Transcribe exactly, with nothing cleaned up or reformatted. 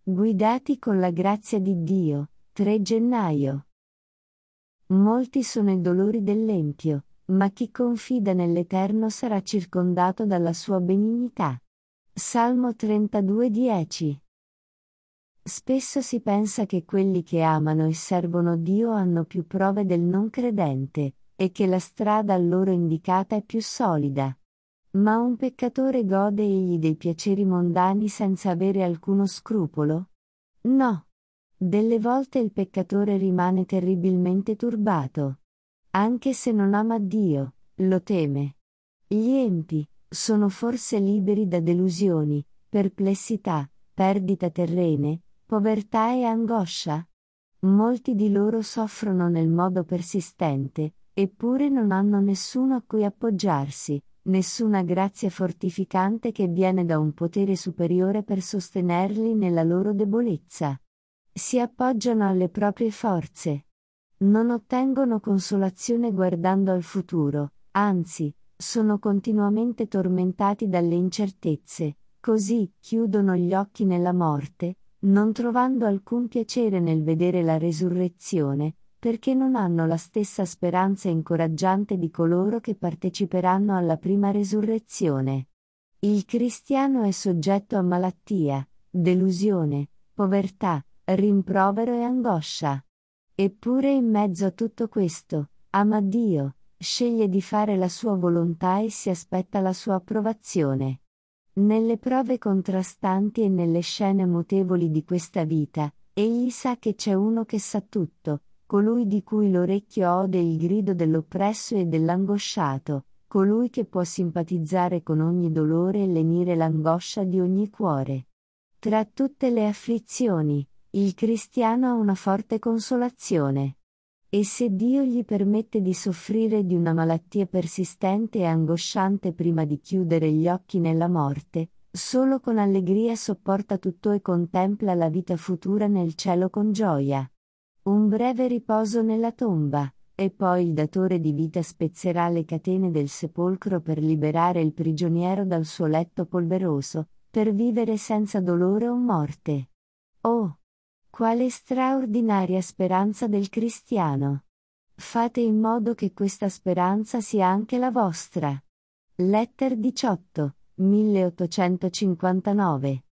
Guidati con la grazia di Dio, tre gennaio. Molti sono i dolori dell'empio, ma chi confida nell'Eterno sarà circondato dalla sua benignità. Salmo trentadue dieci. Spesso si pensa che quelli che amano e servono Dio hanno più prove del non credente, e che la strada a loro indicata è più solida. Ma un peccatore gode egli dei piaceri mondani senza avere alcuno scrupolo? No. Delle volte il peccatore rimane terribilmente turbato. Anche se non ama Dio, lo teme. Gli empi sono forse liberi da delusioni, perplessità, perdita terrene, povertà e angoscia? Molti di loro soffrono nel modo persistente, eppure non hanno nessuno a cui appoggiarsi, nessuna grazia fortificante che viene da un potere superiore per sostenerli nella loro debolezza. Si appoggiano alle proprie forze. Non ottengono consolazione guardando al futuro, anzi, sono continuamente tormentati dalle incertezze, così chiudono gli occhi nella morte, non trovando alcun piacere nel vedere la resurrezione, perché non hanno la stessa speranza incoraggiante di coloro che parteciperanno alla prima resurrezione. Il cristiano è soggetto a malattia, delusione, povertà, rimprovero e angoscia. Eppure in mezzo a tutto questo, ama Dio, sceglie di fare la sua volontà e si aspetta la sua approvazione. Nelle prove contrastanti e nelle scene mutevoli di questa vita, egli sa che c'è uno che sa tutto, colui di cui l'orecchio ode il grido dell'oppresso e dell'angosciato, colui che può simpatizzare con ogni dolore e lenire l'angoscia di ogni cuore. Tra tutte le afflizioni, il cristiano ha una forte consolazione. E se Dio gli permette di soffrire di una malattia persistente e angosciante prima di chiudere gli occhi nella morte, solo con allegria sopporta tutto e contempla la vita futura nel cielo con gioia. Un breve riposo nella tomba, e poi il datore di vita spezzerà le catene del sepolcro per liberare il prigioniero dal suo letto polveroso, per vivere senza dolore o morte. Oh! Quale straordinaria speranza del cristiano! Fate in modo che questa speranza sia anche la vostra. Letter diciotto, milleottocentocinquantanove.